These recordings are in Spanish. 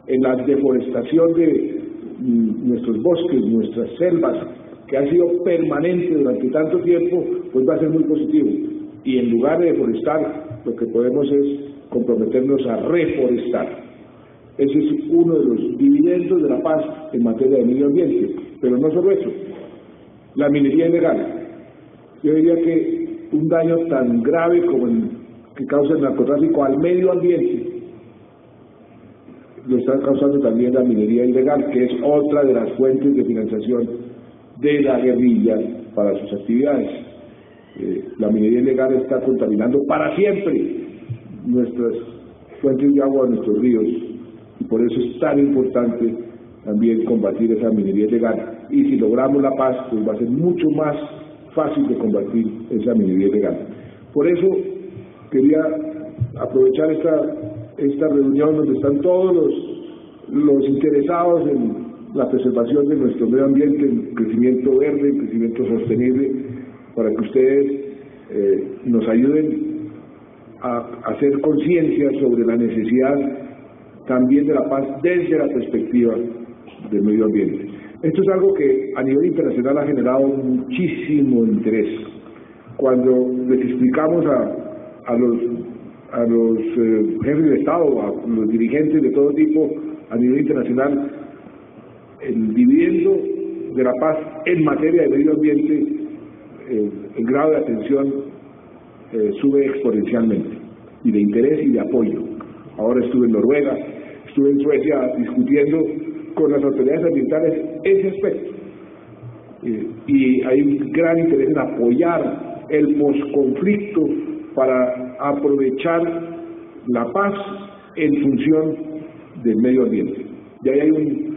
en la deforestación de nuestros bosques, nuestras selvas, que ha sido permanente durante tanto tiempo, pues va a ser muy positivo. Y en lugar de deforestar, lo que podemos es comprometernos a reforestar. Ese es uno de los dividendos de la paz en materia de medio ambiente. Pero no solo eso, la minería ilegal. Yo diría que un daño tan grave como el que causa el narcotráfico al medio ambiente lo está causando también la minería ilegal, que es otra de las fuentes de financiación de la guerrilla para sus actividades. La minería ilegal está contaminando para siempre nuestras fuentes de agua, nuestros ríos, y por eso es tan importante también combatir esa minería ilegal. Y si logramos la paz, pues va a ser mucho más fácil de combatir esa minería ilegal. Por eso quería aprovechar esta reunión donde están todos los interesados en la preservación de nuestro medio ambiente, en crecimiento verde, en crecimiento sostenible, para que ustedes nos ayuden a hacer conciencia sobre la necesidad también de la paz desde la perspectiva del medio ambiente. Esto es algo que a nivel internacional ha generado muchísimo interés. Cuando les explicamos a los jefes de Estado, a los dirigentes de todo tipo a nivel internacional, el dividendo de la paz en materia de medio ambiente, el grado de atención sube exponencialmente, y de interés y de apoyo. Ahora estuve en Noruega, estuve en Suecia discutiendo con las autoridades ambientales ese aspecto, y hay un gran interés en apoyar el posconflicto para aprovechar la paz en función del medio ambiente. Y ahí hay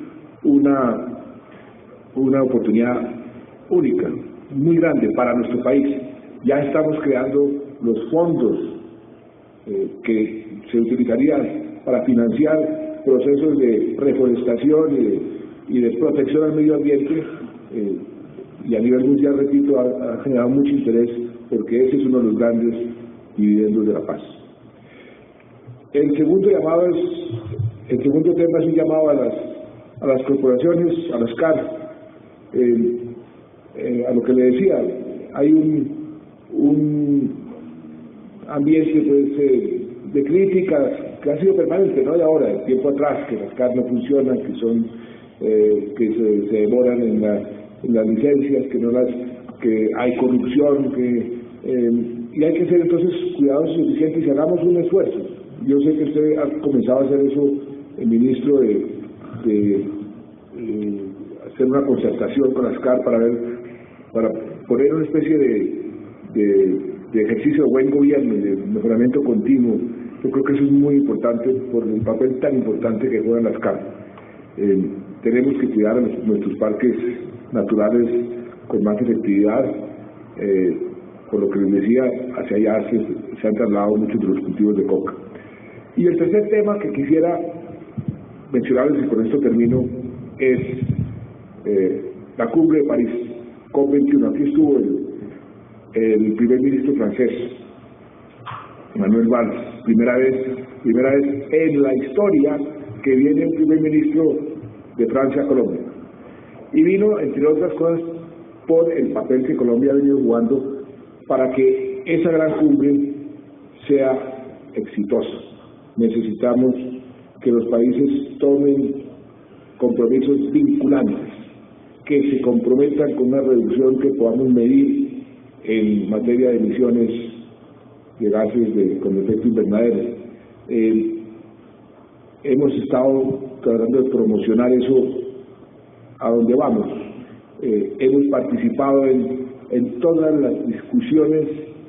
una oportunidad única, muy grande para nuestro país. Ya estamos creando los fondos que se utilizarían para financiar procesos de reforestación y de protección al medio ambiente, y a nivel mundial, repito, ha generado mucho interés, porque ese es uno de los grandes dividendos de la paz. El segundo tema es un llamado a las corporaciones, a las CAR, a lo que le decía. Hay un ambiente pues, de crítica que ha sido permanente, no de ahora, de tiempo atrás, que las CAR no funcionan, que se demoran en las licencias, que hay corrupción, y hay que ser entonces cuidadosos y eficientes, y hagamos un esfuerzo. Yo sé que usted ha comenzado a hacer eso, el ministro, de hacer una concertación con las CAR para poner una especie de ejercicio de buen gobierno y de mejoramiento continuo. Yo creo que eso es muy importante por el papel tan importante que juegan las CAR. Tenemos que cuidar a nuestros parques naturales con más efectividad. Por lo que les decía, hacia allá se han trasladado muchos de los cultivos de coca. Y el tercer tema que quisiera mencionarles, y con esto termino, es la cumbre de París, COP21. Aquí estuvo el primer ministro francés, Manuel Valls, primera vez en la historia que viene un primer ministro de Francia a Colombia. Y vino, entre otras cosas, por el papel que Colombia ha venido jugando para que esa gran cumbre sea exitosa. Necesitamos que los países tomen compromisos vinculantes, que se comprometan con una reducción que podamos medir en materia de emisiones de gases con efecto invernadero. Hemos estado tratando de promocionar eso a donde vamos. Hemos participado en todas las discusiones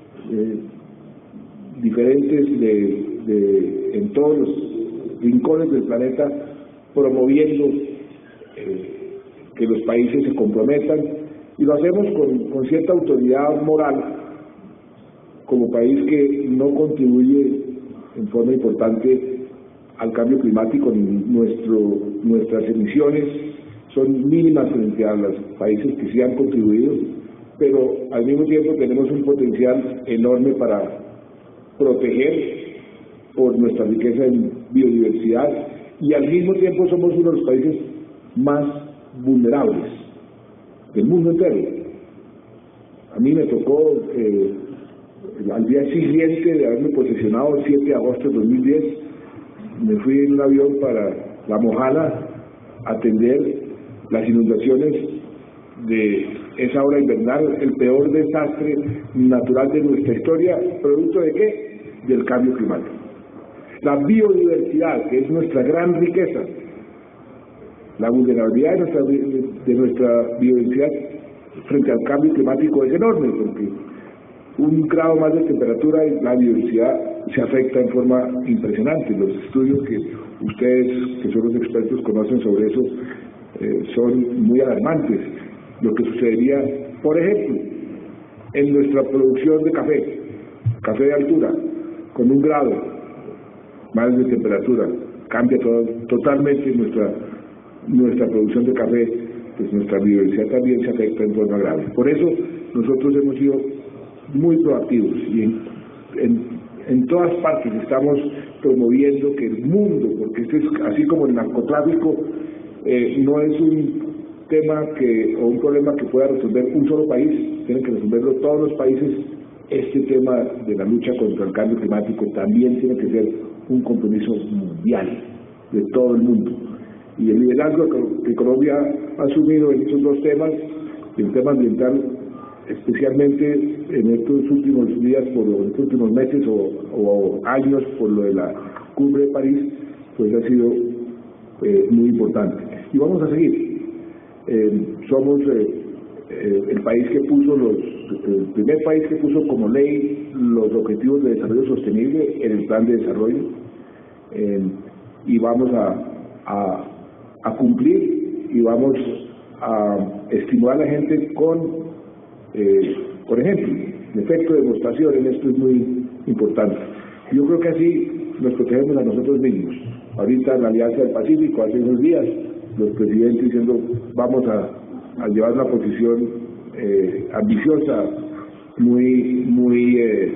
diferentes en todos los rincones del planeta, promoviendo que los países se comprometan, y lo hacemos con cierta autoridad moral, como país que no contribuye en forma importante al cambio climático. Nuestras emisiones son mínimas frente a los países que sí han contribuido, pero al mismo tiempo tenemos un potencial enorme para proteger por nuestra riqueza en biodiversidad y al mismo tiempo somos uno de los países más vulnerables del mundo entero. A mí me tocó, al día siguiente de haberme posesionado, el 7 de agosto de 2010, me fui en un avión para La Mojana a atender las inundaciones de esa hora invernal, el peor desastre natural de nuestra historia. ¿Producto de qué? Del cambio climático. La biodiversidad, que es nuestra gran riqueza, la vulnerabilidad de nuestra biodiversidad frente al cambio climático es enorme, porque un grado más de temperatura y la biodiversidad se afecta en forma impresionante. Los estudios que ustedes, que son los expertos, conocen sobre eso, son muy alarmantes. Lo que sucedería, por ejemplo, en nuestra producción de café de altura, con 1 grado más de temperatura, cambia totalmente nuestra producción de café, pues nuestra biodiversidad también se afecta en forma grave. Por eso nosotros hemos sido muy proactivos y en todas partes estamos promoviendo que el mundo, porque este es así como el narcotráfico, no es un tema o un problema que pueda resolver un solo país, tienen que resolverlo todos los países. Este tema de la lucha contra el cambio climático también tiene que ser un compromiso mundial de todo el mundo. Y el liderazgo que Colombia ha asumido en estos 2 temas, el tema ambiental, especialmente en estos últimos días, por los últimos meses o años, por lo de la cumbre de París, pues ha sido muy importante. Y vamos a seguir. Somos el país que puso el primer país que puso como ley los objetivos de desarrollo sostenible en el plan de desarrollo, y vamos a cumplir y vamos a estimular a la gente con, por ejemplo, el efecto de demostración. En esto es muy importante. Yo creo que así nos protegemos a nosotros mismos. Ahorita en la Alianza del Pacífico, hace unos días, los presidentes diciendo vamos a llevar una posición ambiciosa, muy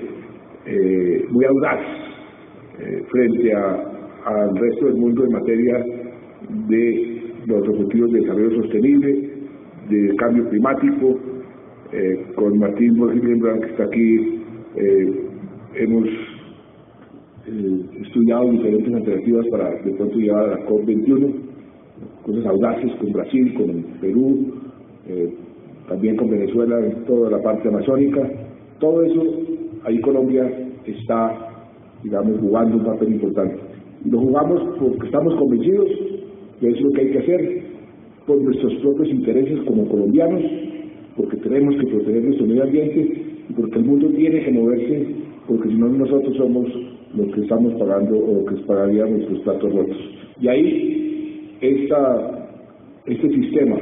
audaz frente al resto del mundo en materia de los objetivos de desarrollo sostenible, de cambio climático. Con Martín Borges-Lembrand, que está aquí, hemos estudiado diferentes alternativas para de pronto llevar a la COP21, cosas audaces con Brasil, con Perú, también con Venezuela, en toda la parte amazónica. Todo eso, ahí Colombia está, digamos, jugando un papel importante. Y lo jugamos porque estamos convencidos que es lo que hay que hacer por nuestros propios intereses como colombianos, porque tenemos que proteger nuestro medio ambiente y porque el mundo tiene que moverse, porque si no nosotros somos los que estamos pagando o los que pagarían nuestros platos rotos. Y ahí este sistema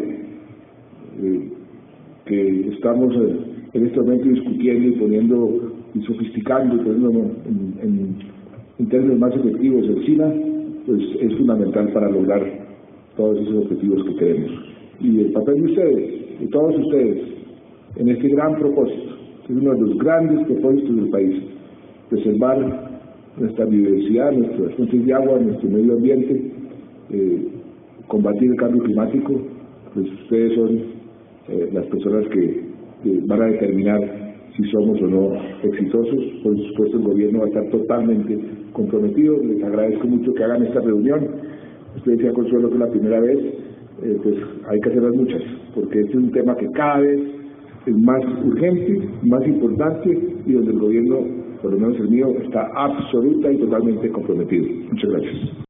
que estamos en este momento discutiendo y poniendo y sofisticando y poniendo en términos más efectivos el SINA, pues es fundamental para lograr todos esos objetivos que queremos. Y el papel de ustedes, de todos ustedes, en este gran propósito, que es uno de los grandes propósitos del país, preservar nuestra biodiversidad, nuestras fuentes de agua, nuestro medio ambiente, combatir el cambio climático, pues ustedes son las personas que van a determinar si somos o no exitosos. Por supuesto, el gobierno va a estar totalmente comprometido. Les agradezco mucho que hagan esta reunión. Usted decía, Consuelo, que es la primera vez, pues hay que hacerlas muchas, porque este es un tema que cada vez es más urgente, más importante, y donde el gobierno, por lo menos el mío, está absoluta y totalmente comprometido. Muchas gracias.